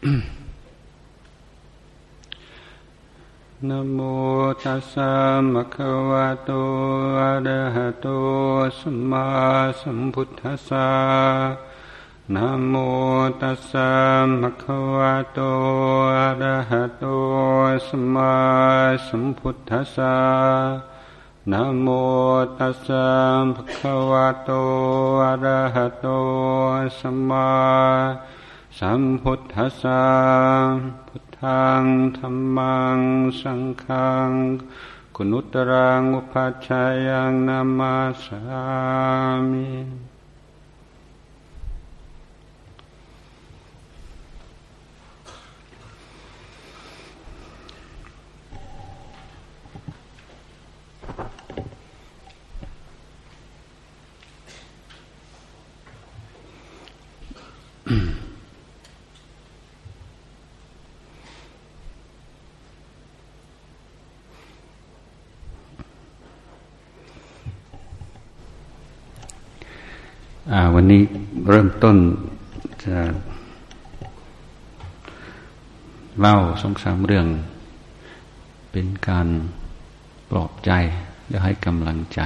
นะโมตัสสะภะคะวะโตอะระหะโตสัมมาสัมพุทธัสสะนะโมตัสสะภะคะวะโตอะระหะโตสัมมาสัมพุทธัสสะนะโมตัสสะภะคะวะโตอะระหะโตสัมมาสัมพุทธัสสะพุทธังธัมมังสังฆังคุณุตตรังอุปัชฌายังนามาสามิวันนี้เริ่มต้นจะเล่า2-3เรื่องเป็นการปลอบใจและให้กำลังใจ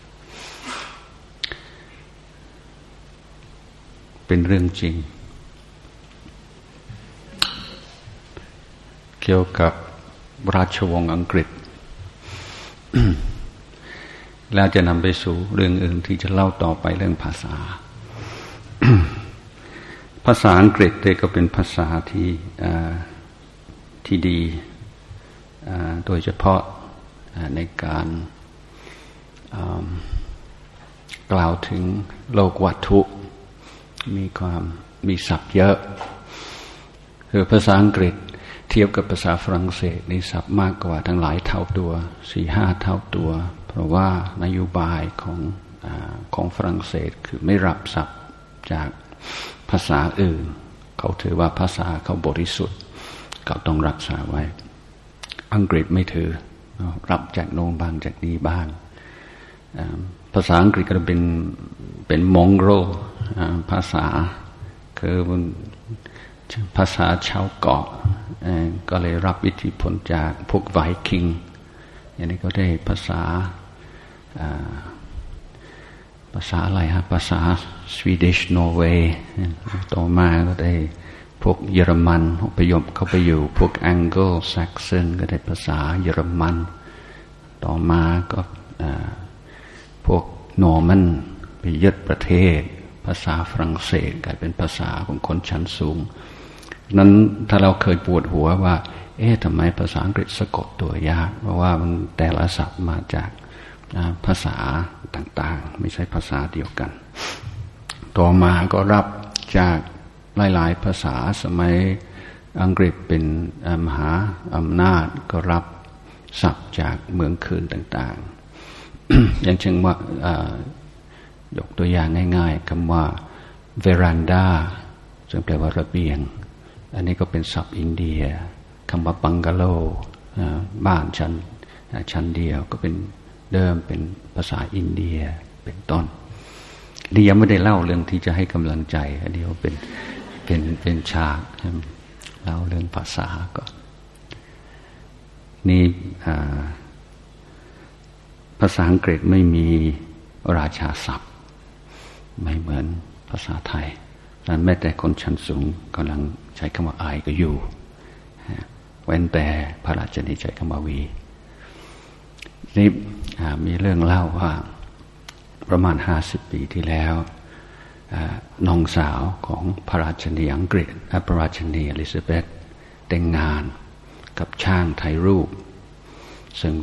เป็นเรื่องจริงเกี่ยวกับราชวงศ์อังกฤษ แล้วจะนำไปสู่เรื่องอื่นที่จะเล่าต่อไปเรื่องภาษา ภาษาอังกฤษก็เป็นภาษาที่ดีโดยเฉพาะในการกล่าวถึงโลกวัตถุมีศัพท์เยอะคือภาษาอังกฤษเทียบกับภาษาฝรั่งเศสในศัพท์มากกว่าทั้งหลายเท่าตัว 4-5 เท่าตัวเพราะว่านโยบายของฝรั่งเศสคือไม่รับศัพท์จากภาษาอื่นเขาถือว่าภาษาเขาบริสุทธิ์เขาต้องรักษาไว้อังกฤษไม่ถือรับจากโน้นบ้างจากนี้บ้างภาษาอังกฤษก็เป็นมองโกลภาษาคือภาษาชาวเกาะก็เลยรับอิทธิพลจากพวกไวคิงอย่างนี้ก็ได้ภาษาอะไรฮะภาษาสวีดิชนอร์เวย์ต่อมาก็ได้พวกเยอรมันอพยพเข้าไปอยู่พวกแองเกิลแซกซอนก็ได้ภาษาเยอรมันต่อมาก็พวกนอร์มันไปยึดประเทศภาษาฝรั่งเศสกลายเป็นภาษาของคนชั้นสูงนั้นถ้าเราเคยปวดหัวว่าทำไมภาษาอังกฤษสะกดตัวยากเพราะว่ามันแต่ละศัพท์มาจากภาษาต่างๆไม่ใช่ภาษาเดียวกันต่อมาก็รับจากหลายๆภาษาสมัยอังกฤษเป็นมหาอำนาจก็รับศัพท์จากเมืองคืนต่างๆ อย่างเช่นว่ายกตัวอย่างง่ายๆคำว่า veranda ซึ่งแปลว่าระเบียงอันนี้ก็เป็นศัพท์อินเดียคำว่าบังกะโลบ้านชั้นเดียวก็เป็นเดิมเป็นภาษาอินเดียเป็นต้นนี่ยังไม่ได้เล่าเรื่องที่จะให้กำลังใจอันนี้เป็นฉากเล่าเรื่องภาษาก่อนนี่ภาษาอังกฤษไม่มีราชาศัพท์ไม่เหมือนภาษาไทยนั้นแม้แต่คนชั้นสูงกำลังใช้คำว่า I ก็อยู่เว้นแต่พระราชนีใช้คำว่า we นี่มีเรื่องเล่าว่าประมาณ50 ปีที่แล้วน้องสาวของพระราชนีอังกฤษพระราชนีอลิซาเบธแต่งงานกับช่างถ่ายรูปซึ่ง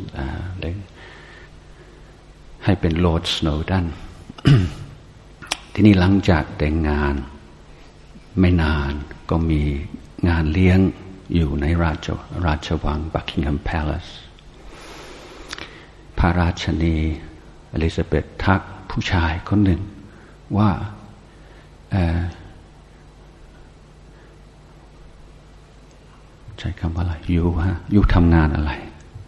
ให้เป็นลอร์ดสโนว์ดัน ที่นี่หลังจากแต่งงานไม่นานก็มีงานเลี้ยงอยู่ในราชวังบักกิงแฮม Palace พระราชนีอลิซาเบธทักผู้ชายคนหนึ่งว่าใช้คำว่าอะไรอยู่ทำงานอะไร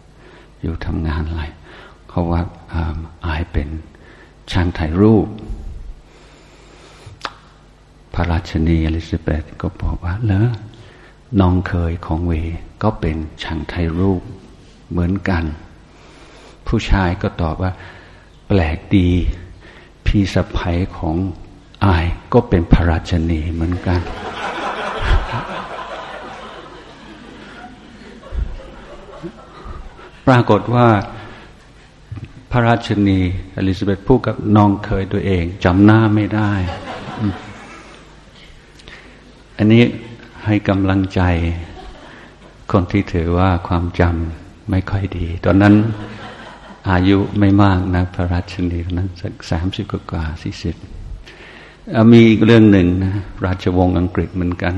เขาว่าอายเป็นช่างถ่ายรูปพระราชนีอลิซาเบธก็บอกว่าเหรอน้องเคยของเวก็เป็นช่างถ่ายรูปเหมือนกันผู้ชายก็ตอบว่าแปลกดีพี่สะใภ้ของอายก็เป็นพระราชนีเหมือนกันปรากฏว่าพระราชนีอลิซาเบธพูดกับน้องเคยตัวเองจำหน้าไม่ได้อันนี้ให้กำลังใจคนที่ถือว่าความจำไม่ค่อยดีตอนนั้นอายุไม่มากนะพระราชนีนั้นสัก30 กว่า40มีอีกเรื่องหนึ่งนะราชวงศ์อังกฤษเหมือนกัน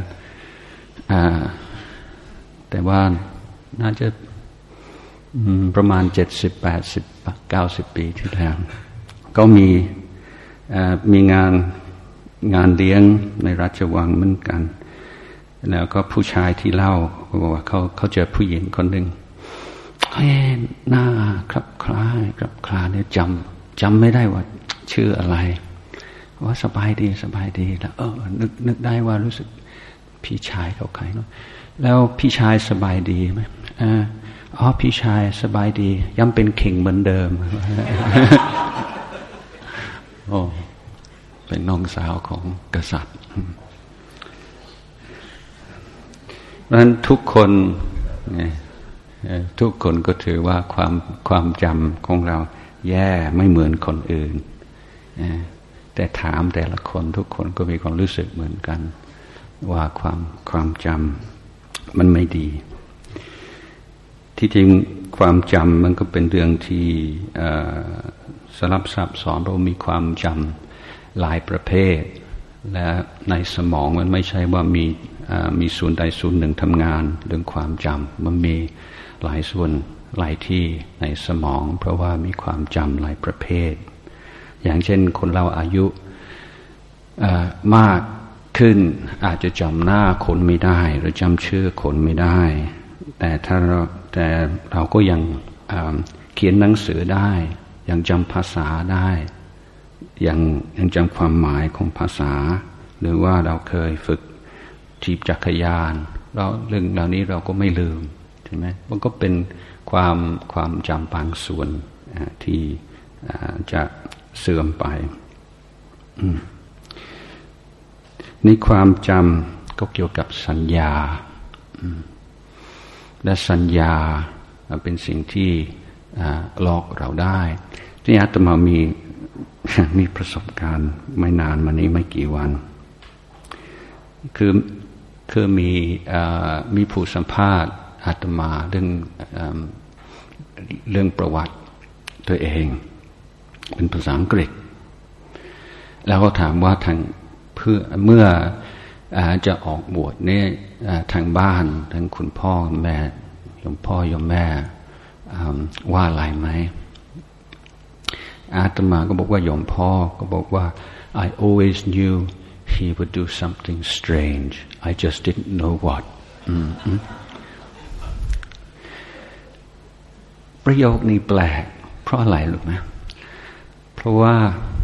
แต่ว่าน่าจะประมาณ70 80 90 ปีที่แล้วก็มีงานเลี้ยงในราชวังเหมือนกันแล้วก็ผู้ชายที่เล่าบอกว่าเขาเจอผู้หญิงคนหนึ่งหน้าคลับคล้ายเนี่ยจำไม่ได้ว่าชื่ออะไรว่าสบายดีแล้วนึกได้ว่ารู้สึกพี่ชายเขาใครเนาะแล้วพี่ชายสบายดีไหมพี่ชายสบายดียังเป็นเข่งเหมือนเดิม โอ้เป็นน้องสาวของกษัตริย์เพราะฉะนั้นทุกคนก็ถือว่าความจำของเราแย่ไม่เหมือนคนอื่นแต่ถามแต่ละคนทุกคนก็มีความรู้สึกเหมือนกันว่าความจำมันไม่ดีที่จริงความจำมันก็เป็นเรื่องที่สลับซับซ้อนเรามีความจำหลายประเภทและในสมองมันไม่ใช่ว่ามีส่วนใดส่วนหนึ่งทำงานเรื่องความจำมันมีหลายส่วนหลายที่ในสมองเพราะว่ามีความจำหลายประเภทอย่างเช่นคนเราอายุมากขึ้นอาจจะจำหน้าคนไม่ได้หรือจำชื่อคนไม่ได้แต่เราก็ยังเขียนหนังสือได้ยังจำภาษาได้ยังจำความหมายของภาษาหรือว่าเราเคยฝึกถีบจักรยานเรื่องเหล่านี้เราก็ไม่ลืมใช่ไหมมันก็เป็นความจำบางส่วนที่จะเสื่อมไปนี่ความจำก็เกี่ยวกับสัญญาและสัญญาเป็นสิ่งที่หลอกเราได้ที่อาตมามีประสบการณ์ไม่นานมานี้ไม่กี่วันคือมีผู้สัมภาษณ์อาตมาเรื่องประวัติตัวเองเป็นภาษาอังกฤษแล้วก็ถามว่าเมื่อจะออกบวชเนี่ยทางบ้านทางคุณพ่อแม่โยมพ่อโยมแม่ว่าอะไรไหมอาตมาก็บอกว่าโยมพ่อก็บอกว่า I always knew he would do something strange I just didn't know what ประโยคนี้แปลกเพราะอะไรรู้ไหมเพราะว่า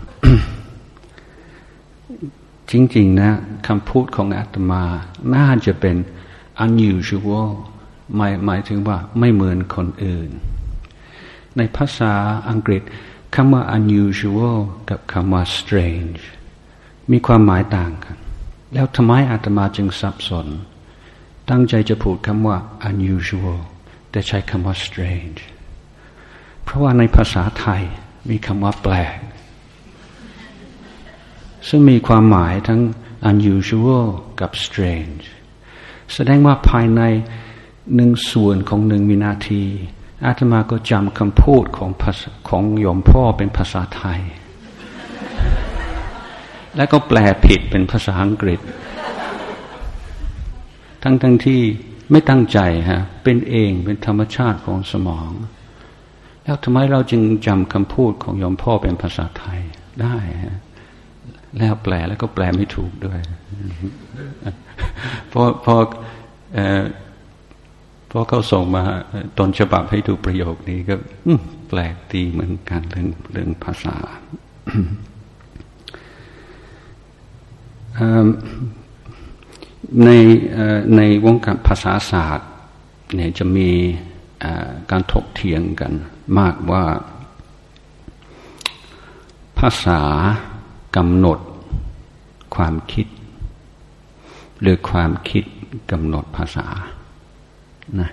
จริงๆนะคำพูดของอาตมาน่าจะเป็น unusual หมายถึงว่าไม่เหมือนคนอื่นในภาษาอังกฤษคำว่า unusual กับคำว่า strange มีความหมายต่างกันแล้วทำไมอาตมาจึงสับสนตั้งใจจะพูดคำว่า unusual แต่ใช้คำว่า strange เพราะว่าในภาษาไทยมีคำว่าแปลกซึ่งมีความหมายทั้ง unusual กับ strange แสดงว่าภายใน1 ส่วนของ1 วินาทีอาตมาก็จำคำพูดของโยมพ่อเป็นภาษาไทยแล้วก็แปลผิดเป็นภาษาอังกฤษทั้งที่ไม่ตั้งใจเป็นเองเป็นธรรมชาติของสมองแล้วทำไมเราจึงจำคำพูดของโยมพ่อเป็นภาษาไทยได้แล้วแปลแล้วก็แปลไม่ถูกด้วยพอเขาส่งมาต้นฉบับให้ดูประโยคนี้ก็แปลกดีเหมือนกันเรื่องภาษาในวงการภาษาศาสตร์เนี่ยจะมีการถกเถียงกันมากว่าภาษากำหนดความคิดหรือความคิดกำหนดภาษานะ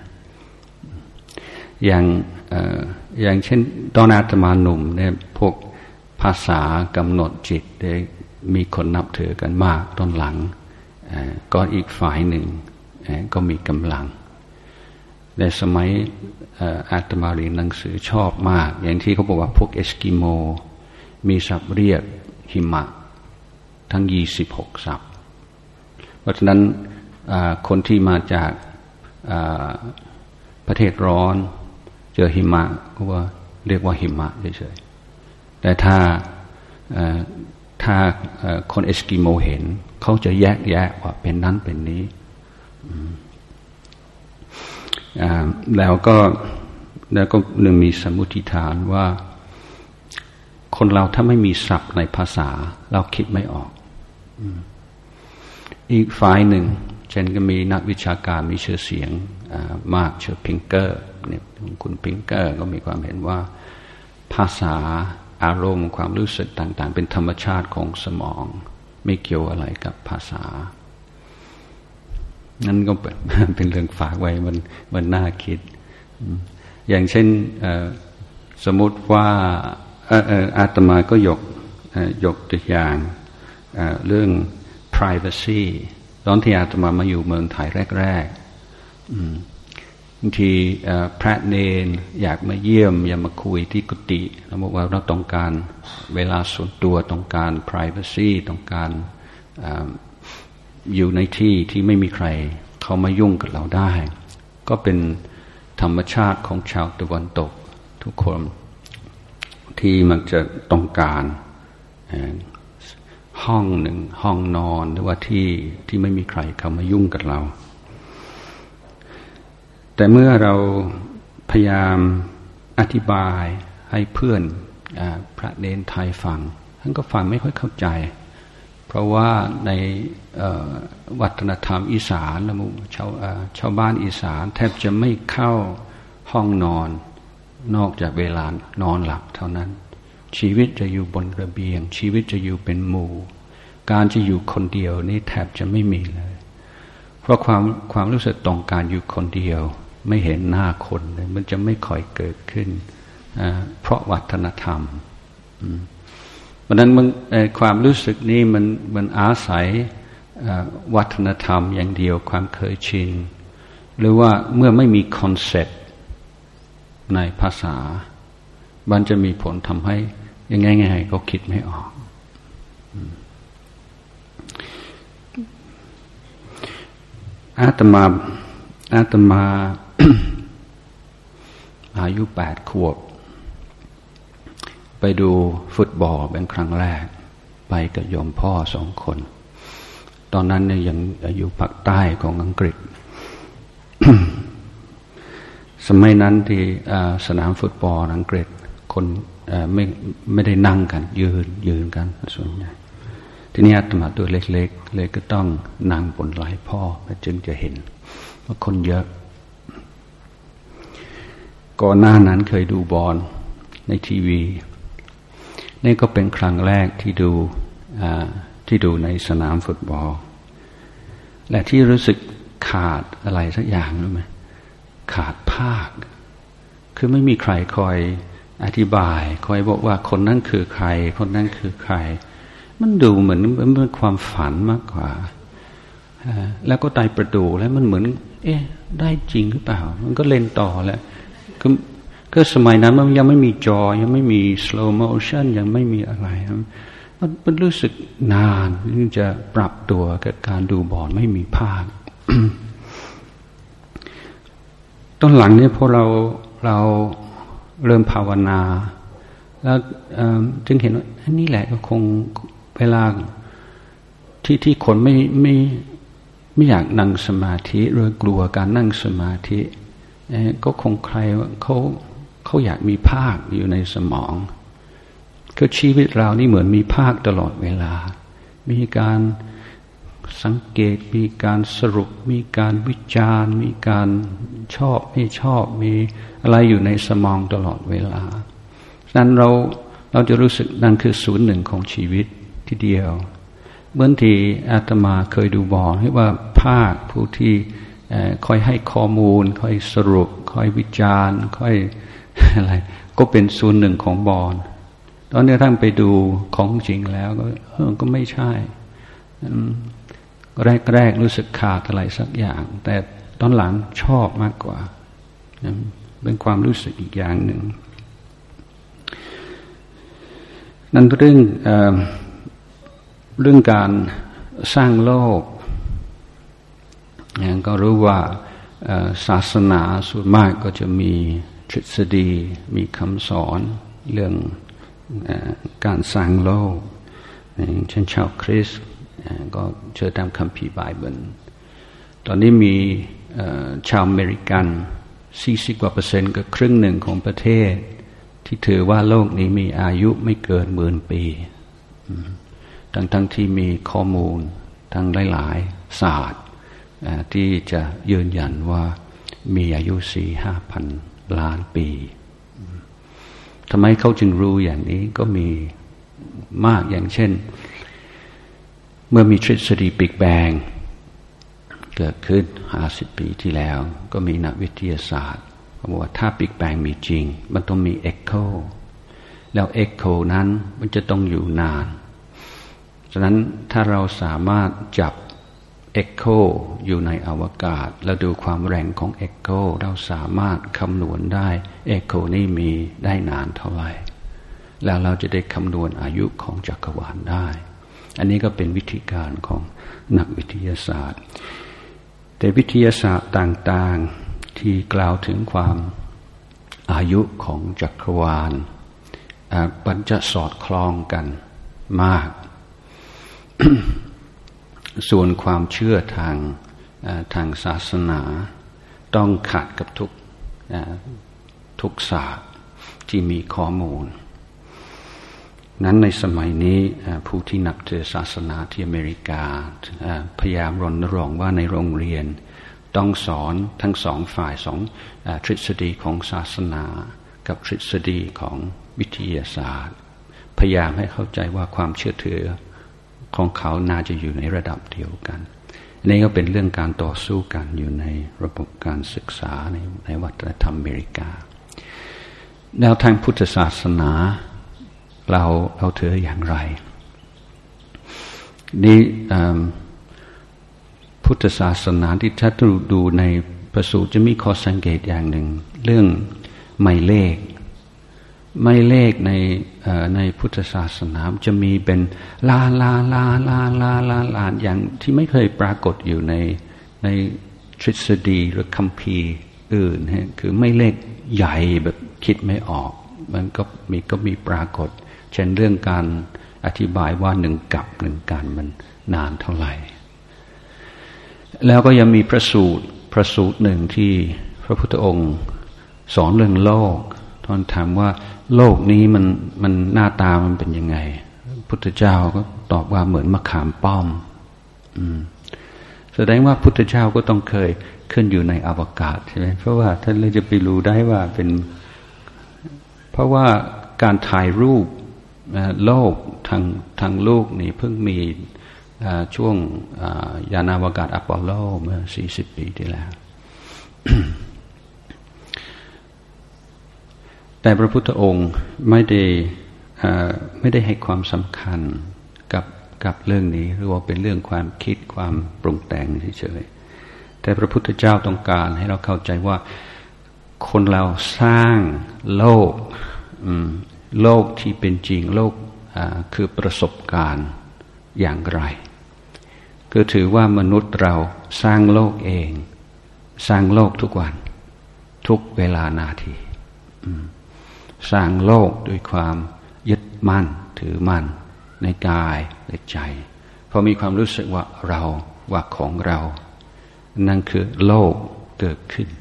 อย่างเช่นตอนอาตมาหนุ่มเนี่ยพวกภาษากำหนดจิตได้มีคนนับถือกันมากตอนหลังก็อีกฝ่ายหนึ่งก็มีกำลังในสมัยอาตมาเรียนหนังสือชอบมากอย่างที่เขาบอกว่าพวกเอสกิโมมีศัพท์เรียกหิมะทั้ง26ศัพท์เพราะฉะนั้นคนที่มาจากประเทศร้อนเจอหิมะก็ว่าเรียกว่าหิมะเฉยๆแต่ถ้าคนเอสกิโมเห็นเขาจะแยกว่าเป็นนั้นเป็นนี้แล้วก็หนึ่งมีสมมุติฐานว่าคนเราถ้าไม่มีศัพท์ในภาษาเราคิดไม่ออกอีกฝ่ายหนึ่งเช่นก็มีนักวิชาการมีชื่อเสียงมากชื่อพิงเกอร์เนี่ยคุณพิงเกอร์ก็มีความเห็นว่าภาษาอารมณ์ความรู้สึกต่างๆเป็นธรรมชาติของสมองไม่เกี่ยวอะไรกับภาษานั่นก็เป็นเรื่องฝากไว้มันน่าคิดอย่างเช่นสมมติว่าอาตมาก็ยกตัวอย่างเรื่อง privacy ตอนที่อาตมามาอยู่เมืองไทยแรกๆบางทีพระเนรอยากมาเยี่ยมอยากมาคุยที่กุฏิเราบอกว่าเราต้องการเวลาส่วนตัวต้องการ privacy ต้องการอยู่ในที่ที่ไม่มีใครเข้ามายุ่งกับเราได้ก็เป็นธรรมชาติของชาวตะวันตกทุกคนที่มันจะต้องการห้องหนึ่งห้องนอนหรือว่าที่ไม่มีใครเข้ามายุ่งกับเราแต่เมื่อเราพยายามอธิบายให้เพื่อนพระเนรไทยฟังท่านก็ฟังไม่ค่อยเข้าใจเพราะว่าในวัฒนธรรมอีสานและชาวบ้านอีสานแทบจะไม่เข้าห้องนอนนอกจากเวลานอนหลับเท่านั้นชีวิตจะอยู่บนระเบียงชีวิตจะอยู่เป็นหมู่การจะอยู่คนเดียวนี่แทบจะไม่มีเลยเพราะความรู้สึกต้องการอยู่คนเดียวไม่เห็นหน้าคนเลยมันจะไม่ค่อยเกิดขึ้นเพราะวัฒนธรรมเพราะนั้นความรู้สึกนี้มันอาศัยวัฒนธรรมอย่างเดียวความเคยชินหรือว่าเมื่อไม่มีคอนเซ็ปต์ในภาษามันจะมีผลทำให้ยังไงก็คิดไม่ออกอาตมา อายุ8 ขวบไปดูฟุตบอลเป็นครั้งแรกไปกับโยมพ่อ2 คนตอนนั้นเนี่ยยังอยู่ภาคใต้ของอังกฤษ สมัยนั้นที่สนามฟุตบอลอังกฤษคนไม่ได้นั่งกันยืนกันส่วนใหญ่ทีนี้อาตมาตัวเล็กๆเลยก็ต้องนั่งบนไหล่พ่อจึงจะเห็นว่าคนเยอะก่อนหน้านั้นเคยดูบอลในทีวีนี่ก็เป็นครั้งแรกที่ดูในสนามฟุตบอลและที่รู้สึกขาดอะไรสักอย่างรู้ไหมขาดภาคคือไม่มีใครคอยอธิบายคอยบอกว่าคนนั้นคือใครคนนั้นคือใครมันดูเหมือนความฝันมากกว่าแล้วก็ได้ประตูแล้วมันเหมือนได้จริงหรือเปล่ามันก็เล่นต่อแล้วก็สมัยนั้นมันยังไม่มีจอยังไม่มี slow motion ยังไม่มีอะไรมันรู้สึกนานที่จะปรับตัวกับการดูบอลไม่มีภาค ตอนหลังเนี่ยพอเราเริ่มภาวนาแล้วจึงเห็นว่าอันนี้แหละก็คงเวลาที่คนไม่อยากนั่งสมาธิหรือกลัวการนั่งสมาธิก็คงใครเขาอยากมีภาคอยู่ในสมองคือชีวิตเรานี่เหมือนมีภาคตลอดเวลามีการสังเกตมีการสรุปมีการวิจารณ์มีการชอบไม่ชอบมีอะไรอยู่ในสมองตลอดเวลาฉะนั้นเราจะรู้สึกนั่นคือศูนย์หนึ่งของชีวิตทีเดียวเมื่อที่อาตมาเคยดูบอกให้ว่าภาคผู้ที่คอยให้ข้อมูลคอยสรุปคอยวิจารณ์คอยอะไรก็เป็นศูนย์หนึ่งของบอลตอนนี้ท่านไปดูของจริงแล้วก็ไม่ใช่แรกรู้สึกขาดอะไรสักอย่างแต่ตอนหลังชอบมากกว่าเป็นความรู้สึกอีกอย่างหนึ่งนั่นเรื่องการสร้างโลกก็รู้ว่าศาสนาส่วนมากก็จะมีทฤษฎีมีคำสอนเรื่องการสร้างโลกเช่นชาวคริสต์ก็เชื่อตามคัมภีร์ไบเบิลตอนนี้มีชาวอเมริกัน40%ก็ครึ่งหนึ่งของประเทศที่ถือว่าโลกนี้มีอายุไม่เกิน10,000 ปีทั้งที่มีข้อมูลทั้งหลายๆศาสตร์ที่จะยืนยันว่ามีอายุ 4-5,000 ล้านปีทำไมเขาจึงรู้อย่างนี้ก็มีมากอย่างเช่นเมื่อมีทฤษฎีบิ๊กแบงเกิดขึ้น50 ปีที่แล้วก็มีนักวิทยาศาสตร์บอกว่าถ้าบิ๊กแบงมีจริงมันต้องมีเอ็กโคแล้วเอ็กโคนั้นมันจะต้องอยู่นานฉะนั้นถ้าเราสามารถจับเอ็กโคอยู่ในอวกาศแล้วดูความแรงของเอ็กโคเราสามารถคำนวณได้เอ็กโคนี่มีได้นานเท่าไหร่แล้วเราจะได้คำนวณอายุของจักรวาลได้อันนี้ก็เป็นวิธีการของนักวิทยาศาสตร์แต่วิทยาศาสตร์ต่างๆที่กล่าวถึงความอายุของจักรวาลมันจะสอดคล้องกันมาก ส่วนความเชื่อทางศาสนาต้องขัดกับทุกศาสตร์ที่มีข้อมูลนั้นในสมัยนี้ผู้ที่นับถือศาสนาที่อเมริกาพยายามรณรงค์ว่าในโรงเรียนต้องสอนทั้งสองฝ่ายทฤษฎีของศาสนากับทฤษฎีของวิทยาศาสตร์พยายามให้เข้าใจว่าความเชื่อถือของเขาน่าจะอยู่ในระดับเดียวกันนี่ก็เป็นเรื่องการต่อสู้กันอยู่ในระบบการศึกษาในวัฒนธรรมอเมริกาแนวทางพุทธศาสนาเราถืออย่างไรนี่พุทธศาสนาที่ถ้าดูในพระสูตรจะมีข้อสังเกตอย่างหนึ่งเรื่องหมายเลขในพุทธศาสนาจะมีเป็นล้านอย่างที่ไม่เคยปรากฏอยู่ในทฤษฎีหรือคัมภีร์อื่นคือไม่เลขใหญ่แบบคิดไม่ออกมันก็มีปรากฏเช่นเรื่องการอธิบายว่า1 กับ 1 กันมันนานเท่าไหร่แล้วก็ยังมีพระสูตรหนึ่งที่พระพุทธองค์สอนเรื่องโลกท่านถามว่าโลกนี้มันหน้าตามันเป็นยังไงพุทธเจ้าก็ตอบว่าเหมือนมะขามป้อมแสดงว่าพุทธเจ้าก็ต้องเคยขึ้นอยู่ในอวกาศใช่ไหมเพราะว่าท่านเลยจะไปรู้ได้ว่าเป็นเพราะว่าการถ่ายรูปโลกทางโลกนี่เพิ่งมีช่วงยานอวกาศอพอลโลเมื่อ40 ปีที่แล้ว แต่พระพุทธองค์ไม่ได้ให้ความสำคัญกับเรื่องนี้หรือว่าเป็นเรื่องความคิดความปรุงแต่งเฉยๆแต่พระพุทธเจ้าต้องการให้เราเข้าใจว่าคนเราสร้างโลกที่เป็นจริงโลกคือประสบการณ์อย่างไรก็ถือว่ามนุษย์เราสร้างโลกเองสร้างโลกทุกวันทุกเวลานาทีสร้างโลกด้วยความยึดมั่นถือมั่นในกายและใจเพราะมีความรู้สึกว่าเราว่าของเรานั่นคือโลกเกิดขึ้น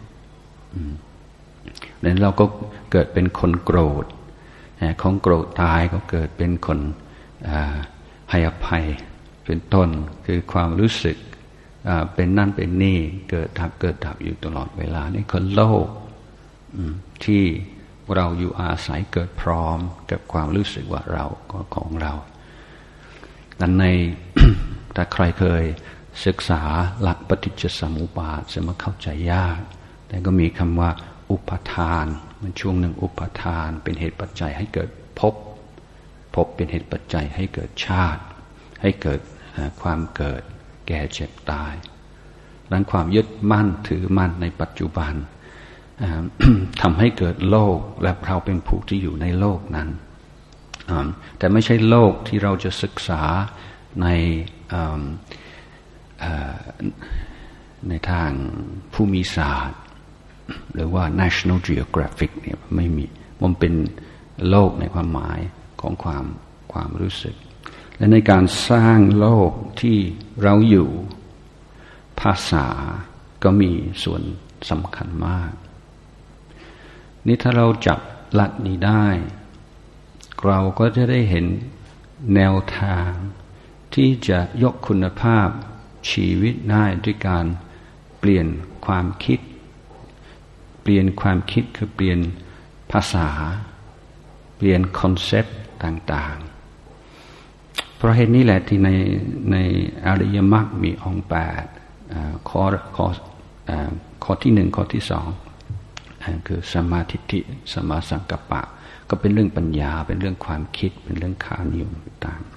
แล้วเราก็เกิดเป็นคนโกรธของโกรธตายก็เกิดเป็นคนให้อภัยเป็นต้นคือความรู้สึกเป็นนั่นเป็นนี่เกิดดับอยู่ตลอดเวลานี่คือโลกที่เราอยู่อาศัยเกิดพร้อมกับความรู้สึกว่าเราก็ของเราดังใน ถ้าใครเคยศึกษาหลักปฏิจจสมุปบาทจะมาเข้าใจยากแต่ก็มีคำว่าอุปาทานมันช่วงหนึ่งอุปาทานเป็นเหตุปัจจัยให้เกิดภพเป็นเหตุปัจจัยให้เกิดชาติให้เกิดความเกิดแก่เจ็บตายดังความยึดมั่นถือมั่นในปัจจุบัน ทำให้เกิดโลกและเราเป็นผู้ที่อยู่ในโลกนั้นแต่ไม่ใช่โลกที่เราจะศึกษาในทางภูมิศาสตร์หรือว่า National Geographic เนี่ยไม่มีมันเป็นโลกในความหมายของความรู้สึกและในการสร้างโลกที่เราอยู่ภาษาก็มีส่วนสำคัญมากนี่ถ้าเราจับหลักนี้ได้เราก็จะได้เห็นแนวทางที่จะยกคุณภาพชีวิตได้ด้วยการเปลี่ยนความคิดคือเปลี่ยนภาษาเปลี่ยนคอนเซปต์ต่างๆเพราะเหตุนี้แหละที่ในอริยมรรคมีองค์8ข้อที่1ข้อที่2คือสัมมาทิฏฐิสัมมาสังกัปปะก็เป็นเรื่องปัญญาเป็นเรื่องความคิดเป็นเรื่องค่านิยมต่าง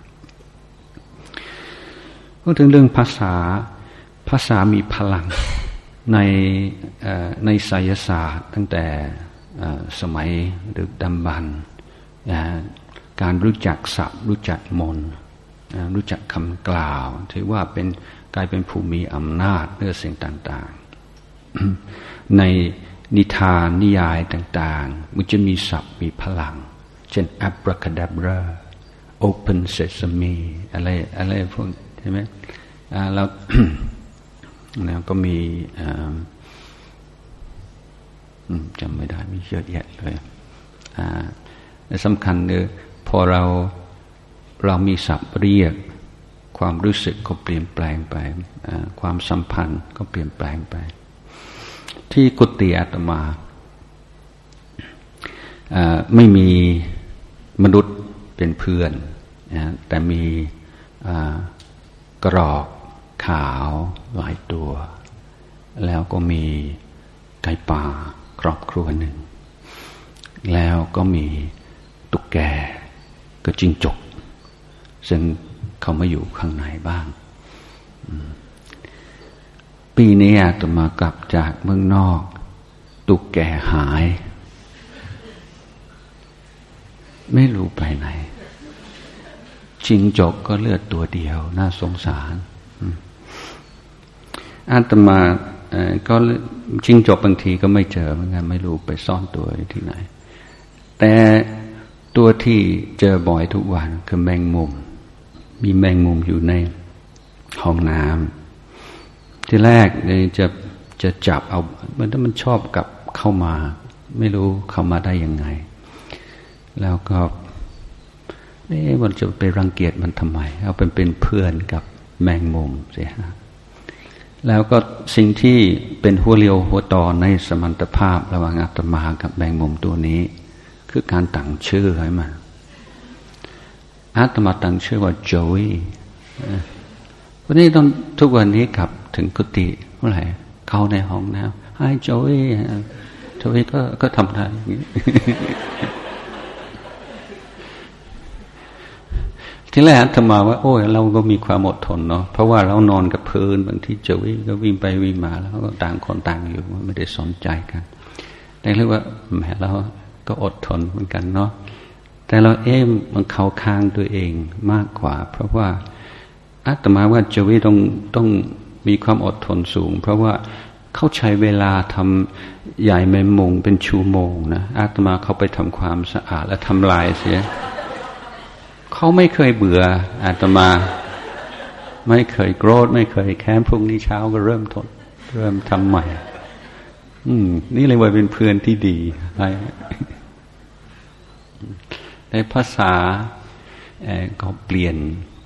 ๆพูดถึงเรื่องภาษามีพลังในไสยศาสตร์ตั้งแต่สมัยดึกดำบรรพ์การรู้จักศัพท์รู้จักมนต์รู้จักคำกล่าวถือว่ากลายเป็นผู้มีอำนาจเหนือสิ่งต่างๆในนิทานนิยายต่างๆมันจะมีศัพท์มีพลังเช่น abracadabra open sesame อะไรพวกใช่ไหมแล้วก็มีจำไม่ได้มีเยอะแยะเลยและสำคัญคือพอเรามีศัพท์เรียกความรู้สึกก็เปลี่ยนแปลงไปความสัมพันธ์ก็เปลี่ยนแปลงไปที่กุฏิอาตมาไม่มีมนุษย์เป็นเพื่อนแต่มีกรอกขาวหลายตัวแล้วก็มีไก่ป่าครอบครัวหนึ่งแล้วก็มีตุ๊กแกก็จิ้งจกซึ่งเขามาอยู่ข้างในบ้างปีนี้อาตมากลับจากเมืองนอกตุ๊กแกหายไม่รู้ไปไหนจิ้งจกก็เลือดตัวเดียวน่าสงสารอาตมาก็จิ้งจกบางทีก็ไม่เจอเหมือนกันไม่รู้ไปซ่อนตัวที่ไหนแต่ตัวที่เจอบ่อยทุกวันคือแมงมุมมีแมงมุมอยู่ในห้องน้ำที่แรกจะจับเอามันชอบกับเข้ามาไม่รู้เข้ามาได้ยังไงแล้วก็มันจะไปรังเกียจมันทำไมเอาเป็นเพื่อนกับแมงมุมสิฮะแล้วก็สิ่งที่เป็นหัวเรียวหัวต่อในสมรรถภาพระหว่างอาตมากับแมงมุมตัวนี้คือการตั้งชื่อให้มันอาตมาตั้งชื่อว่าโจวี่วันนี้ต้องทุกวันนี้กลับถึงกุฏิเมื่อไหร่เข้าในห้องน้ำให้โจวี่ก็ทำได้อย่างนี้ ทีแรกอาตมาว่าโอ้ยเราก็มีความอดทนเนาะเพราะว่าเรานอนกับพื้นบางทีโจวี่ก็วิ่งไปวิ่งมาแล้วก็ต่างคนต่างอยู่ไม่ได้สนใจกันแต่เรียกว่าแหมเราก็อดทนเหมือนกันเนาะแต่เรามันเข้าข้างตัวเองมากกว่าเพราะว่าอาตมาว่าโจวี่ต้องมีความอดทนสูงเพราะว่าเขาใช้เวลาทำใหญ่แมงมุมเป็นชั่วโมงนะอาตมาเขาไปทำความสะอาดและทำลายเสียเขาไม่เคยเบื่ออาตมาไม่เคยโกรธไม่เคยแค้นพรุ่งนี้เช้าก็เริ่มทำใหม่นี่เลยว่าเป็นเพื่อนที่ดีในภาษาก็เปลี่ยน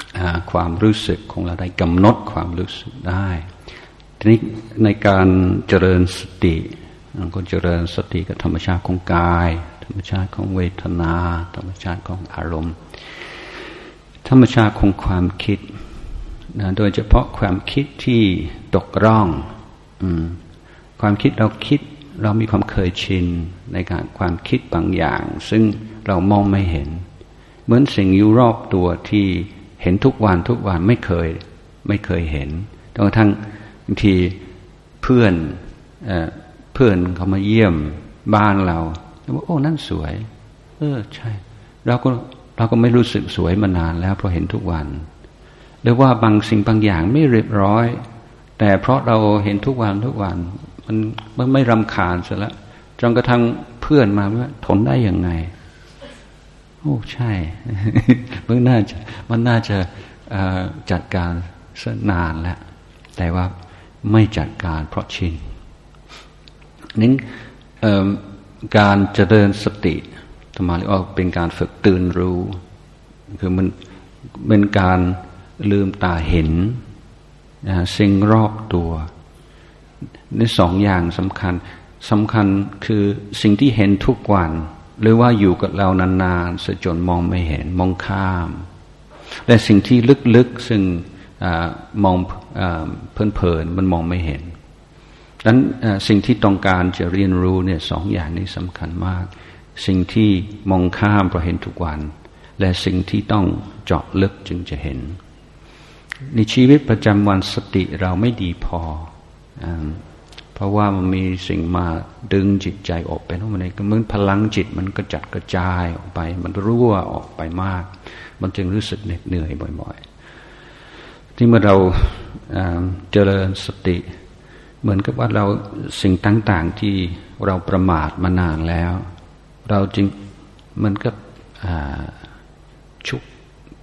ความรู้สึกของเราได้กำหนดความรู้สึกได้ทีนี้ในการเจริญสติก็เจริญสติกับธรรมชาติของกายธรรมชาติของเวทนาธรรมชาติของอารมณ์ธรรมชาติของความคิดโดยเฉพาะความคิดที่ตกร่องความคิดเรามีความเคยชินในการความคิดบางอย่างซึ่งเรามองไม่เห็นเหมือนสิ่งอยู่รอบตัวที่เห็นทุกวันไม่เคยเห็นจนกระทั่งบางทีเพื่อนเขามาเยี่ยมบ้านเราว่าโอ้นั่นสวยใช่เราก็ไม่รู้สึกสวยมานานแล้วเพราะเห็นทุกวันหรือว่าบางสิ่งบางอย่างไม่เรียบร้อยแต่เพราะเราเห็นทุกวันมันไม่รำคาญเสียแล้วจนกระทั่งเพื่อนมาว่าทนได้ยังไงโอ้ใช่ มันน่าจะจัดการซะนานแล้วแต่ว่าไม่จัดการเพราะชินนั้นการเจริญสติธรรมะเรียกว่าเป็นการฝึกตื่นรู้คือมันเป็นการลืมตาเห็นสิ่งรอบตัวนี่สองอย่างสำคัญคือสิ่งที่เห็นทุกวันหรือว่าอยู่กับเรานานๆจนมองไม่เห็นมองข้ามและสิ่งที่ลึกๆซึ่งมองเพลินๆมันมองไม่เห็นดังนั้นสิ่งที่ต้องการจะเรียนรู้เนี่ยสองอย่างนี้สำคัญมากสิ่งที่มองข้ามเพราะเห็นทุกวันและสิ่งที่ต้องเจาะลึกจึงจะเห็นในชีวิตประจำวันสติเราไม่ดีพอเพราะว่ามันมีสิ่งมาดึงจิตใจออกไปทั้งหมดเลยเหมือนพลังจิตมันกระจัดกระจายออกไปมันรั่วออกไปมากมันจึงรู้สึกเหนื่อยบ่อยๆที่เมื่อเราเจริญสติเหมือนกับว่าเราสิ่งต่างๆที่เราประมาทมานานแล้วเราจึงมันก็ชุก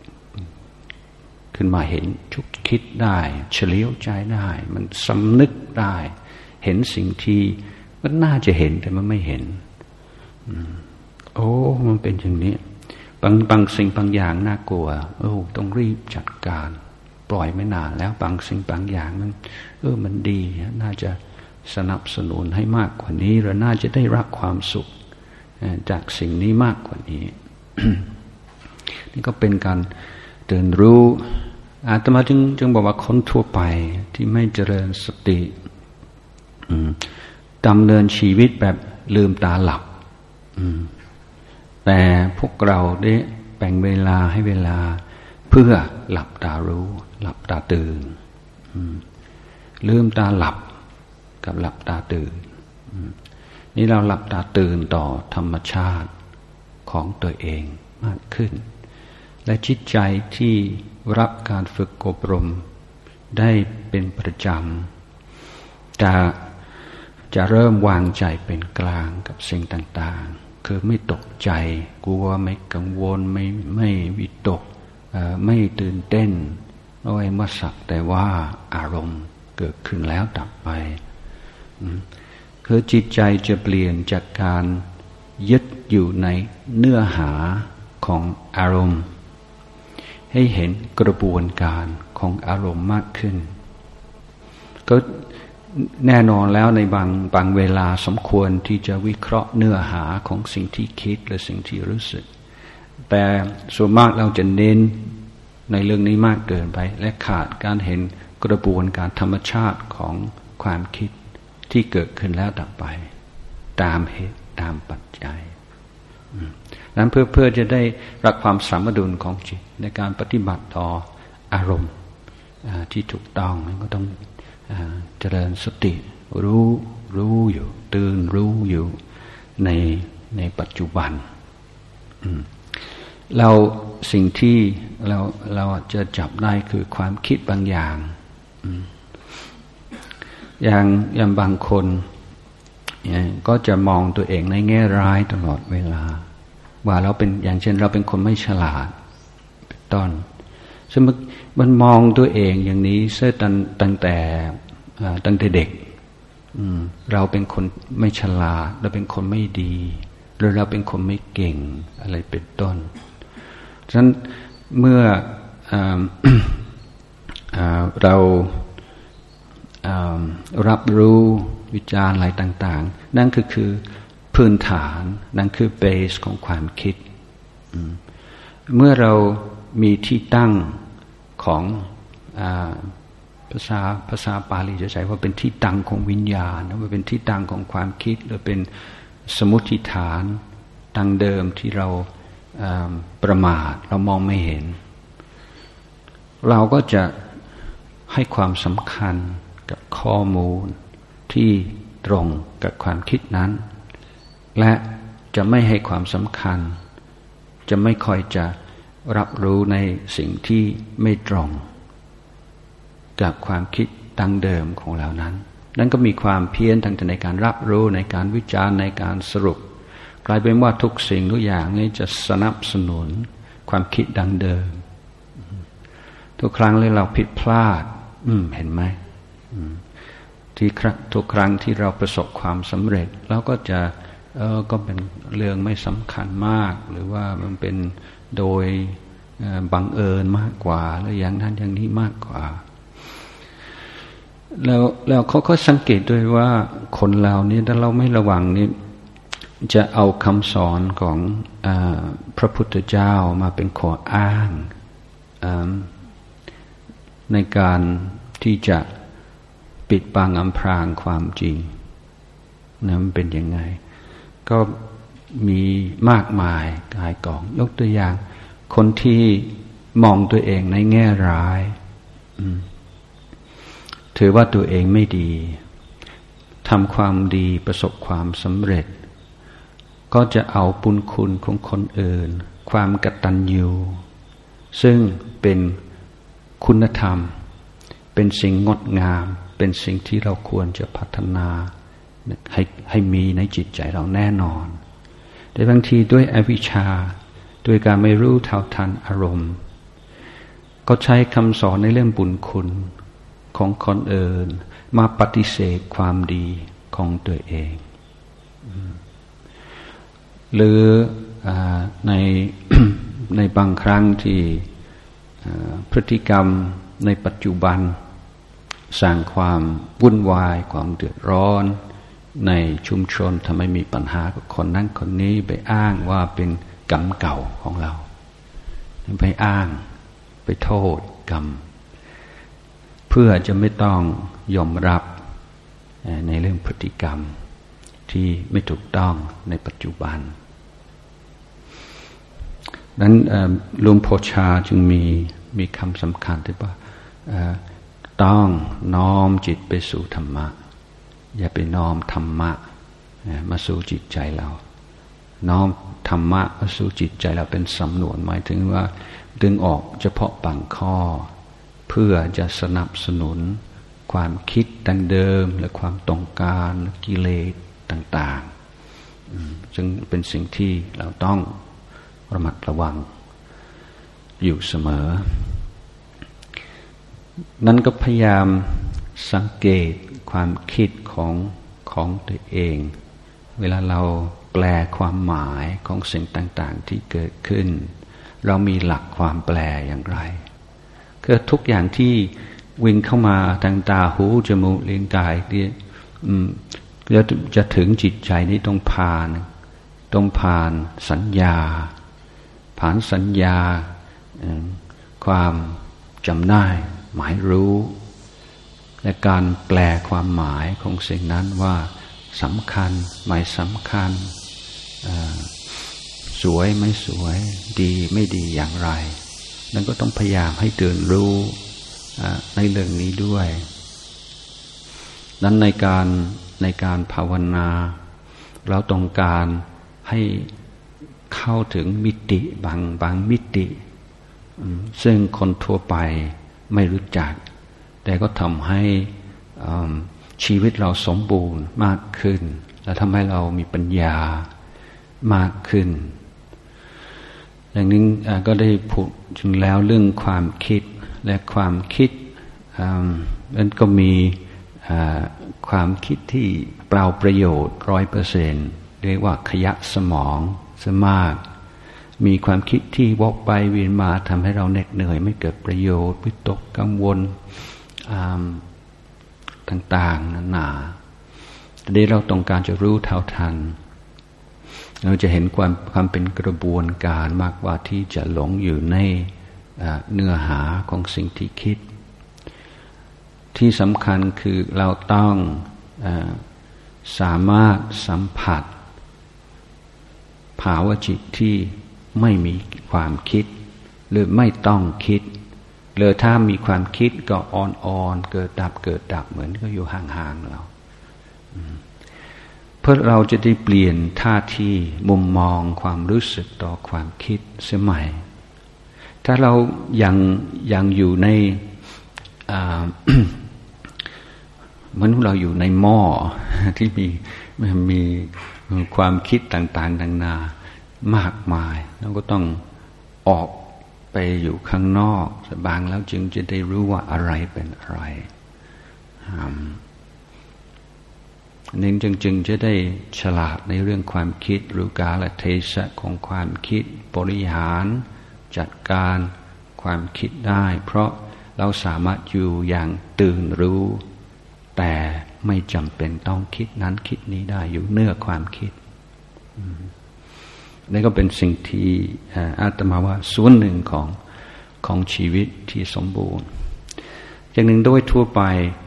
ขึ้นมาเห็นชุกคิดได้เฉลียวใจได้มันสำนึกได้เห็นสิ่งที่มันน่าจะเห็นแต่มันไม่เห็นโอ้มันเป็นอย่างนี้บางสิ่งบางอย่างน่ากลัวต้องรีบจัดการปล่อยไม่นานแล้วบางสิ่งบางอย่างมันดีน่าจะสนับสนุนให้มากกว่านี้เราน่าจะได้รับความสุขจากสิ่งนี้มากกว่านี้ นี่ก็เป็นการตื่นรู้อาตมาจึงบอกว่าคนทั่วไปที่ไม่เจริญสติดำเนินชีวิตแบบลืมตาหลับแต่พวกเราได้แบ่งเวลาให้เวลาเพื่อหลับตารู้หลับตาตื่นลืมตาหลับกับหลับตาตื่นนี่เราหลับตาตื่นต่อธรรมชาติของตัวเองมากขึ้นและจิตใจที่รับการฝึกอบรมได้เป็นประจำจะเริ่มวางใจเป็นกลางกับสิ่งต่างๆคือไม่ตกใจกลัวไม่กังวลไม่วิตกไม่ตื่นเต้นเอาไว้มาสักแต่ว่าอารมณ์เกิดขึ้นแล้วดับไปคือจิตใจจะเปลี่ยนจากการยึดอยู่ในเนื้อหาของอารมณ์ให้เห็นกระบวนการของอารมณ์มากขึ้นก็แน่นอนแล้วในบางเวลาสมควรที่จะวิเคราะห์เนื้อหาของสิ่งที่คิดหรือสิ่งที่รู้สึกแต่ส่วนมากเราจะเน้นในเรื่องนี้มากเกินไปและขาดการเห็นกระบวนการธรรมชาติของความคิดที่เกิดขึ้นแล้วดับไปตามเหตุตามปัจจัยนั้นเพื่อจะได้รับความสมดุลของจิตในการปฏิบัติต่ออารมณ์ที่ถูกต้องก็ต้องเจริญสติรู้อยู่ตื่นรู้อยู่ในปัจจุบันเราสิ่งที่เราจะจับได้คือความคิดบางอย่างอย่างบางคนก็จะมองตัวเองในแง่ร้ายตลอดเวลาว่าเราเป็นอย่างเช่นเราเป็นคนไม่ฉลาดเป็นต้นซึ่งมันมองตัวเองอย่างนี้เสียตั้งแต่เด็กเราเป็นคนไม่ฉลาดเราเป็นคนไม่ดีหรือเราเป็นคนไม่เก่งอะไรเป็นต้นฉะนั้นเมื่อเรารับรู้วิจารณ์อะไรต่างๆนั่นคือพื้นฐานนั่นคือเบสของความคิดเมื่อเรามีที่ตั้งของภาษาปาลีจะใช้ว่าเป็นที่ตั้งของวิญญาณว่าเป็นที่ตั้งของความคิดหรือเป็นสมมุติฐานดังเดิมที่เราประมาทเรามองไม่เห็นเราก็จะให้ความสำคัญกับข้อมูลที่ตรงกับความคิดนั้นและจะไม่ให้ความสำคัญจะไม่ค่อยจะรับรู้ในสิ่งที่ไม่ตรงกับความคิดดั้งเดิมของเรานั้นนั่นก็มีความเพี้ยนทั้งในการรับรู้ในการวิจารณ์ในการสรุปกลายเป็นว่าทุกสิ่งทุกอย่างนี้จะสนับสนุนความคิดดั้งเดิมทุกครั้งที่เราผิดพลาดเห็นไหมทุกครั้งที่เราประสบความสำเร็จเราก็จะก็เป็นเรื่องไม่สำคัญมากหรือว่ามันเป็นโดยบังเอิญมากกว่าหรืออย่างนั้นอย่างนี้มากกว่าแล้วเขาก็สังเกตด้วยว่าคนเรานี่ถ้าเราไม่ระวังนี่จะเอาคำสอนของพระพุทธเจ้ามาเป็นข้ออ้างในการที่จะปิดบังอำพรางความจริงนะมันเป็นยังไงก็มีมากมายกายกองยกตัวอย่างคนที่มองตัวเองในแง่ร้ายถือว่าตัวเองไม่ดีทำความดีประสบความสำเร็จก็จะเอาบุญคุณของคนอื่นความกตัญญูซึ่งเป็นคุณธรรมเป็นสิ่งงดงามเป็นสิ่งที่เราควรจะพัฒนาให้มีในจิตใจเราแน่นอนแต่บางทีด้วยอวิชชาด้วยการไม่รู้เท่าทันอารมณ์ก็ใช้คำสอนในเรื่องบุญคุณของคนอื่นมาปฏิเสธความดีของตัวเองหรือใน ในบางครั้งที่พฤติกรรมในปัจจุบันสร้างความวุ่นวายความเดือดร้อนในชุมชนทำให้มีปัญหากับคนนั้นคนนี้ไปอ้างว่าเป็นกรรมเก่าของเราไปอ้างไปโทษกรรมเพื่อจะไม่ต้องยอมรับในเรื่องพฤติกรรมที่ไม่ถูกต้องในปัจจุบันนั้นหลวงพ่อชาจึงมีคำสำคัญที่ว่าต้องน้อมจิตไปสู่ธรรมะอย่าไปน้อมธรรมะมาสู่จิตใจเราน้อมธรรมะมาสู่จิตใจเราเป็นสำนวนหมายถึงว่าดึงออกเฉพาะบางข้อเพื่อจะสนับสนุนความคิดดังเดิมและความต้องการกิเลสต่างๆซึ่งเป็นสิ่งที่เราต้องระมัดระวังอยู่เสมอนั้นก็พยายามสังเกตความคิดของตัวเองเวลาเราแปลความหมายของสิ่งต่างๆที่เกิดขึ้นเรามีหลักความแปลอย่างไรคือทุกอย่างที่วิ่งเข้ามาทางตาหูจมูกลิ้นกายเนี่ยจะถึงจิตใจนี้ต้องผ่านสัญญาผ่านสัญญาความจำได้หมายรู้และการแปลความหมายของสิ่งนั้นว่าสำคัญไม่สำคัญสวยไม่สวยดีไม่ดีอย่างไรนั้นก็ต้องพยายามให้ตื่นรู้ในเรื่องนี้ด้วยนั้นในการภาวนาเราต้องการให้เข้าถึงมิติบางมิติซึ่งคนทั่วไปไม่รู้จักแต่ก็ทำให้ชีวิตเราสมบูรณ์มากขึ้นและทำให้เรามีปัญญามากขึ้นอย่างนี้ก็ได้พูดถึงแล้วเรื่องความคิดและความคิดมันก็มีความคิดที่เปล่าประโยชน์ 100% เรียกว่าขยะสมองซะมากมีความคิดที่วกไปเวียนมาทำให้เราเหน็ดเหนื่อยไม่เกิดประโยชน์วิตกกังวลต่างๆนานาทีนี้เราต้องการจะรู้เท่าทันเราจะเห็นความเป็นกระบวนการมากกว่าที่จะหลงอยู่ในเนื้อหาของสิ่งที่คิดที่สำคัญคือเราต้องสามารถสัมผัสภาวะจิตที่ไม่มีความคิดหรือไม่ต้องคิดหรือถ้ามีความคิดก็อ่อนๆเกิดดับเหมือนก็อยู่ห่างๆเราเพื่อเราจะได้เปลี่ยนท่าทีมุมมองความรู้สึกต่อความคิดเสียใหม่ถ้าเรายังอยู่ในเหมือนเราอยู่ในหม้อที่มีความคิดต่างๆนามากมายเราก็ต้องออกไปอยู่ข้างนอกบางแล้วจึงจะได้รู้ว่าอะไรเป็นอะไรนี่จึงจะได้ฉลาดในเรื่องความคิดรู้กาลเทศะของความคิดบริหารจัดการความคิดได้เพราะเราสามารถอยู่อย่างตื่นรู้แต่ไม่จำเป็นต้องคิดนั้นคิดนี้ได้อยู่เหนือความคิดนี่ก็เป็นสิ่งที่อาตมาว่าส่วนหนึ่งของชีวิตที่สมบูรณ์อย่างหนึ่งโดยทั่วไป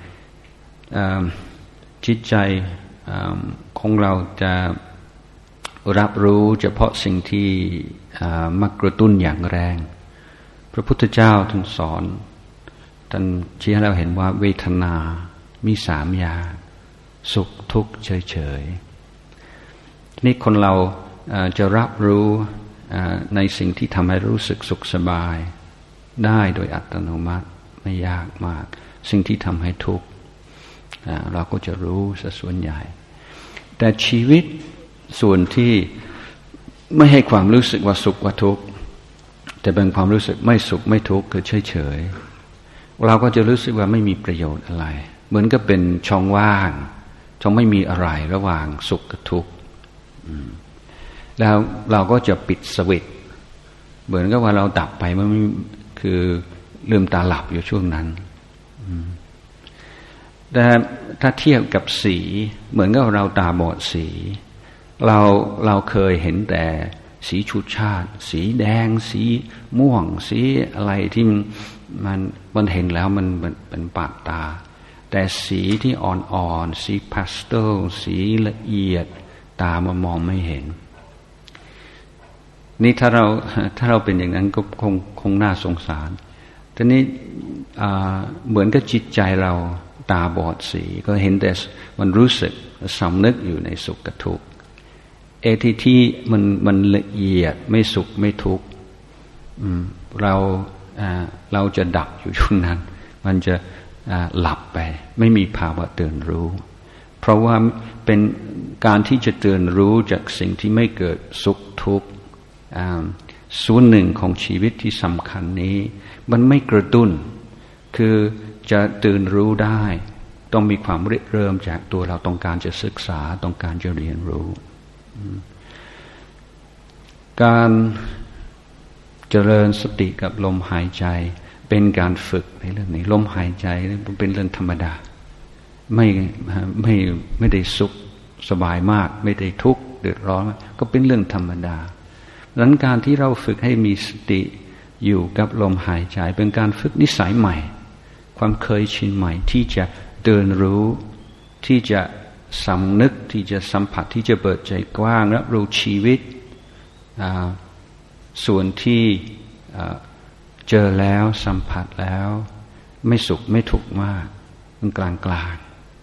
จิตใจของเราจะรับรู้เฉพาะสิ่งที่มักกระตุ้นอย่างแรงพระพุทธเจ้าท่านสอนท่านชี้ให้เราเห็นว่าเวทนามี3อย่างสุขทุกข์เฉยๆนี่คนเราจะรับรู้ในสิ่งที่ทำให้รู้สึกสุขสบายได้โดยอัตโนมัติไม่ยากมากสิ่งที่ทำให้ทุกข์เราก็จะรู้ซะส่วนใหญ่แต่ชีวิตส่วนที่ไม่ให้ความรู้สึกว่าสุขว่าทุกข์แต่เป็นความรู้สึกไม่สุขไม่ทุกข์คือเฉยๆเราก็จะรู้สึกว่าไม่มีประโยชน์อะไรเหมือนกับเป็นช่องว่างช่องไม่มีอะไรระหว่างสุขกับทุกข์แล้วเราก็จะปิดสวิตช์เหมือนกับว่าเราดับไปมันคือลืมตาหลับอยู่ช่วงนั้นแต่ถ้าเทียบกับสีเหมือนกับเราตาบอดสีเราเคยเห็นแต่สีชุดชาติสีแดงสีม่วงสีอะไรที่มันเห็นแล้วมันเป็นปาดตาแต่สีที่อ่อนๆสีพาสเทลสีละเอียดตามันมองไม่เห็นนี่ถ้าเราเป็นอย่างนั้นก็คงน่าสงสารทีนี้เหมือนกับจิตใจเราตาบอดสีก็เห็นแต่มันรู้สึกสำนึกอยู่ในสุขกับทุกข์ที่มันละเอียดไม่สุขไม่ทุกข์เราจะดับอยู่ช่วงนั้นมันจะหลับไปไม่มีภาวะตื่นรู้เพราะว่าเป็นการที่จะตื่นรู้จากสิ่งที่ไม่เกิดสุขทุกข์ส่วนหนึ่งของชีวิตที่สำคัญนี้มันไม่กระตุ้นคือจะตื่นรู้ได้ต้องมีความริเริ่มจากตัวเราต้องการจะศึกษาต้องการจะเรียนรู้การเจริญสติกับลมหายใจเป็นการฝึกในเรื่องนี้ลมหายใจเป็นเรื่องธรรมดาไม่ได้สุขสบายมากไม่ได้ทุกข์เดือดร้อนก็เป็นเรื่องธรรมดาดังนั้นการที่เราฝึกให้มีสติอยู่กับลมหายใจเป็นการฝึกนิสัยใหม่ความเคยชินใหม่ที่จะตื่นรู้ที่จะสำนึกที่จะสัมผัสที่จะเปิดใจกว้างรับรู้ชีวิตส่วนที่เจอแล้วสัมผัสแล้วไม่สุขไม่ทุกข์มากมันกลาง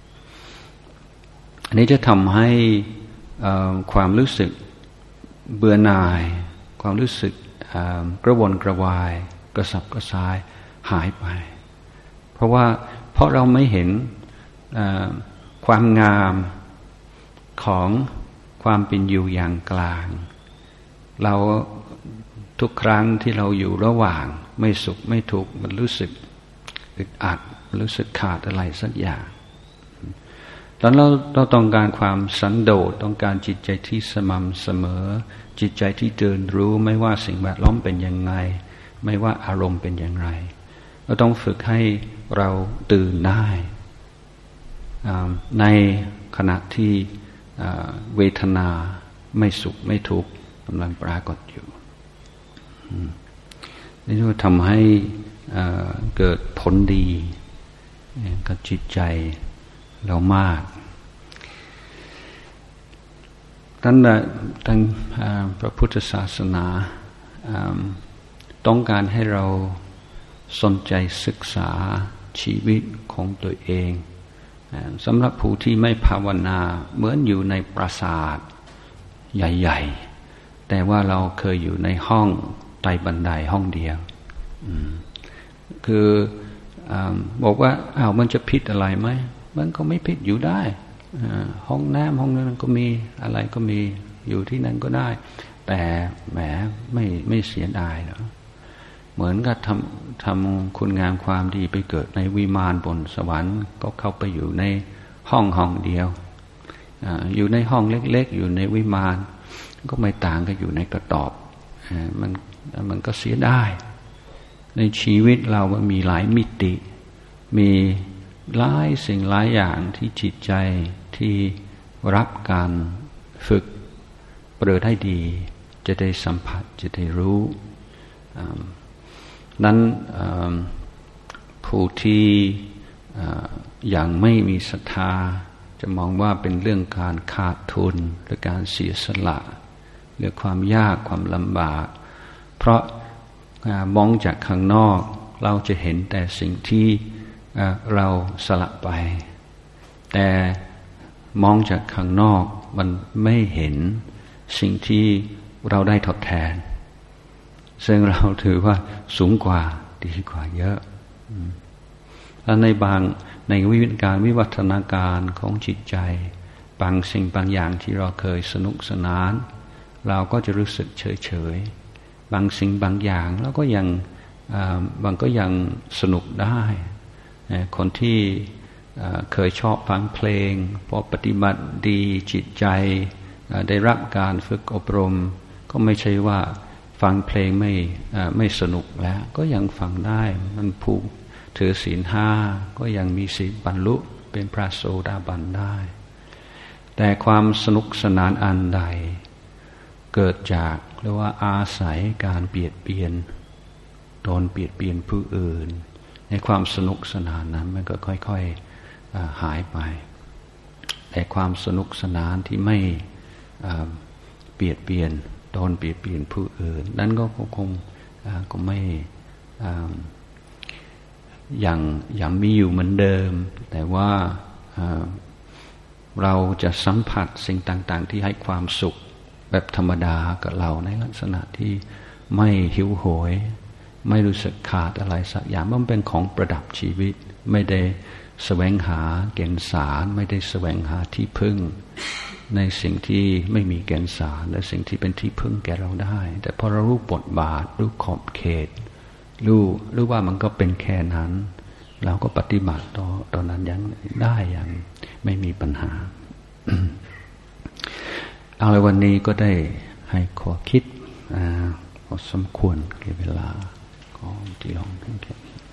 อันนี้จะทำให้ความรู้สึกเบื่อหน่ายความรู้สึกกระวนกระวายกระสับกระส่ายหายไปเพราะเราไม่เห็นความงามของความเป็นอยู่อย่างกลางเราทุกครั้งที่เราอยู่ระหว่างไม่สุขไม่ทุกข์มันรู้สึกอึดอัดรู้สึกขาดอะไรสักอย่างตอนเราต้องการความสันโดษต้องการจิตใจที่สม่ำเสมอจิตใจที่ตื่นรู้ไม่ว่าสิ่งแวดล้อมเป็นยังไงไม่ว่าอารมณ์เป็นอย่างไรเราต้องฝึกให้เราตื่นได้ในขณะที่เวทนาไม่สุขไม่ทุกข์กำลังปรากฏอยู่นี่ก็ทำให้เกิดผลดีกับจิตใจเรามากตั้งพระพุทธศาสนาต้องการให้เราสนใจศึกษาชีวิตของตัวเองสำหรับผู้ที่ไม่ภาวนาเหมือนอยู่ในปราสาทใหญ่ๆแต่ว่าเราเคยอยู่ในห้องใต้บันไดห้องเดียวคือบอกว่ามันจะผิดอะไรไหมมันก็ไม่ผิดอยู่ได้ห้องน้ำห้องนั้นก็มีอะไรก็มีอยู่ที่นั้นก็ได้แต่แหมไม่เสียดายหรอกเหมือนกับทำคุณงามความดีไปเกิดในวิมานบนสวรรค์ก็เข้าไปอยู่ในห้องเดียวอยู่ในห้องเล็กๆอยู่ในวิมานก็ไม่ต่างกับอยู่ในกระต๊อบมันก็เสียได้ในชีวิตเรามันมีหลายมิติมีหลายสิ่งหลายอย่างที่จิตใจที่รับการฝึกเปิดให้ดีจะได้สัมผัสจะได้รู้นั้นผู้ที่ยังไม่มีศรัทธาจะมองว่าเป็นเรื่องการขาดทุนหรือการเสียสละหรือความยากความลำบากเพราะมองจากข้างนอกเราจะเห็นแต่สิ่งที่เราสละไปแต่มองจากข้างนอกมันไม่เห็นสิ่งที่เราได้ทดแทนซึ่งเราถือว่าสูงกว่าดีกว่าเยอะและในการวิวัฒนาการของจิตใจบางสิ่งบางอย่างที่เราเคยสนุกสนานเราก็จะรู้สึกเฉยบางสิ่งบางอย่างเราก็ยังสนุกได้คนที่เคยชอบฟังเพลงพอปฏิบัติดีจิตใจได้รับการฝึกอบรมก็ไม่ใช่ว่าฟังเพลงไม่สนุกแล้วก็ยังฟังได้มันผูกถือศีล5ก็ยังมีสิทธิบรรลุเป็นพระโสดาบันได้แต่ความสนุกสนานอันใดเกิดจากหรือว่าอาศัยการเบียดเบียนโดนเบียดเบียนผู้อื่นในความสนุกสนานนั้นมันก็ค่อยๆหายไปแต่ความสนุกสนานที่ไม่เบียดเบียนโดนเบียดเบียนผู้อื่นนั้นก็คงก็ไม่ยังมีอยู่เหมือนเดิมแต่ว่าเราจะสัมผัสสิ่งต่างๆที่ให้ความสุขแบบธรรมดากับเราในลักษณะที่ไม่หิวโหยไม่รู้สึกขาดอะไรสักอย่างมันเป็นของประดับชีวิตไม่ได้แสวงหาแก่นสารไม่ได้แสวงหาที่พึ่งในสิ่งที่ไม่มีแก่นสารและสิ่งที่เป็นที่พึ่งแก่เราได้แต่พอเรารู้บทบาทรู้ขอบเขตรู้ว่ามันก็เป็นแค่นั้นเราก็ปฏิบัติตอนนั้นยังได้อย่างไม่มีปัญหา เอาเลยวันนี้ก็ได้ให้ขอคิดพอสมควรแก่เวลาของที่ลองทั้งแค่